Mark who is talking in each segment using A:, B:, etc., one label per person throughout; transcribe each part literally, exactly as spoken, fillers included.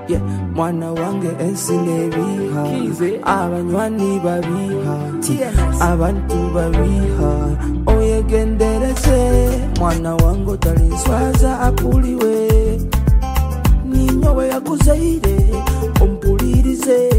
A: yeah. Mwana wange ensine biha, abanywani babiha, abantu babiha. Oye gendereze, mwana wangu taliswaza apuliwe. Ninyowe yakuzaire, umpulirize.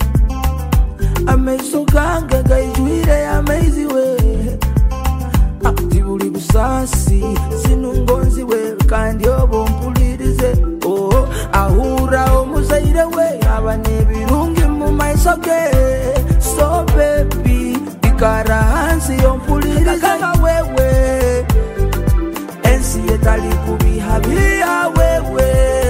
A: Ameiso gange gaijwire ameiziwe. Tibuli busasi, sinungonzi we, kandi obo mpulirize. Oh, ahura omuzaire we, abane birungi mu maiso ge. So baby, ikara hansi ompulirize. Kama wewe, ensi etali kubiha biha wewe.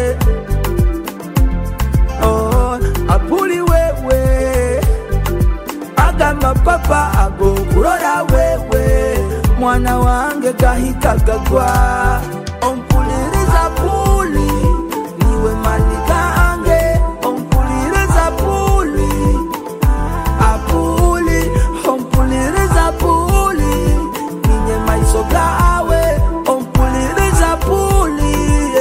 A: Oh, apuli wewe, agama papa ago kurora wewe. Mwana wange kahika gagwa, ompuliriza puli, niwe manika ange, ompuliriza puli, apuli, ompuliriza puli, ninye maisoga awe, ompuliriza puli,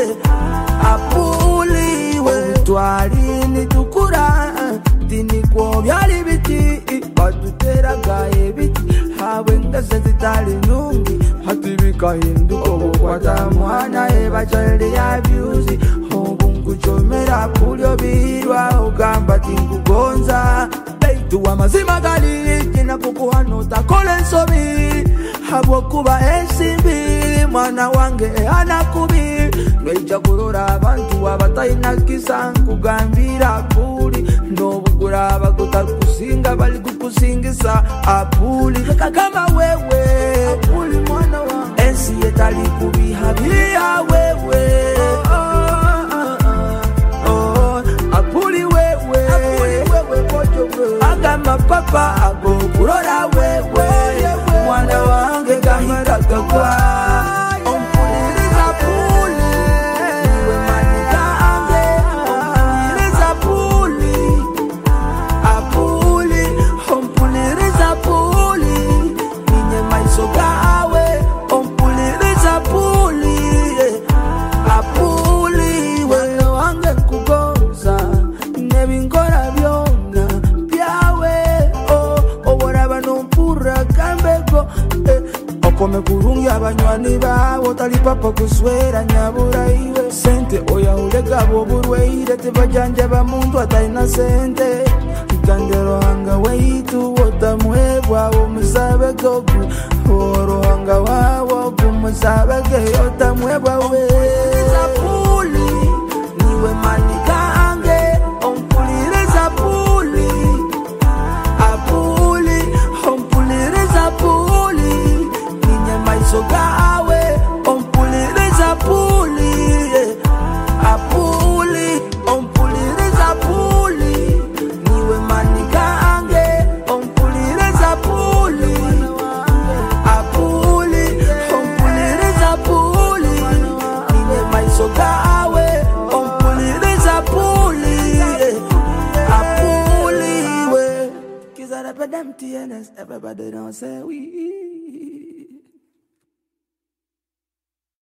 A: apuli we. Twali ni tukura, tini kwa byali biti, badutera gaye biti. Hawenga zitali nungi, hatibika hinduko bukwata mwana eba child abuse. Hongu chomera pulyo birwa ogamba tinkugonza. Beitu wa mazima gali kina kukuhano takole nsobi. Habo kuba ensimbi mwana wange anakubi. Nweja kurora abantu abataina kisa kugambira puli. Nobugura abaguta kusinga bali kukusingisa apuli. Kama wewe apuli mwana wa ensi etali kubiha biha wewe. Oh, oh, oh, oh. Apuli wewe, apuli wewe pocho wewe. Agama papa ago kurora wewe. Mwana wange gahika gagwa, ompuliriza puli, niwe manika ange, ompuliriza puli, apuli, ompuliriza puli, ninye maisoga awe, ompuliriza puli, apuli. Mwana wange kugoza, nebingora byona byawe. Oh, oboraba nompura kambego. Eh, okome kurungi abanywani bawo talipapa kuswera nyabura iwe. Sente oya ulega boburweire tebajanja bamuntu ataina sente. Ikandero hanga weitu wotamwebwa omusabe gogu. Orohanga wawo kumusabe ge yotamwebwa we. Puli, niwe manika ange, ompuliriza puli, apuli, ompuliriza puli, ninye maisoga awe, ompuliriza puli, apuli, ompuliriza puli, niwe manika ange, ompuliriza puli, apuli, ompuliriza puli, ninye maisoga awe, ompuliriza puli, apuli we. Kiss out of them T N S, everybody don't say we.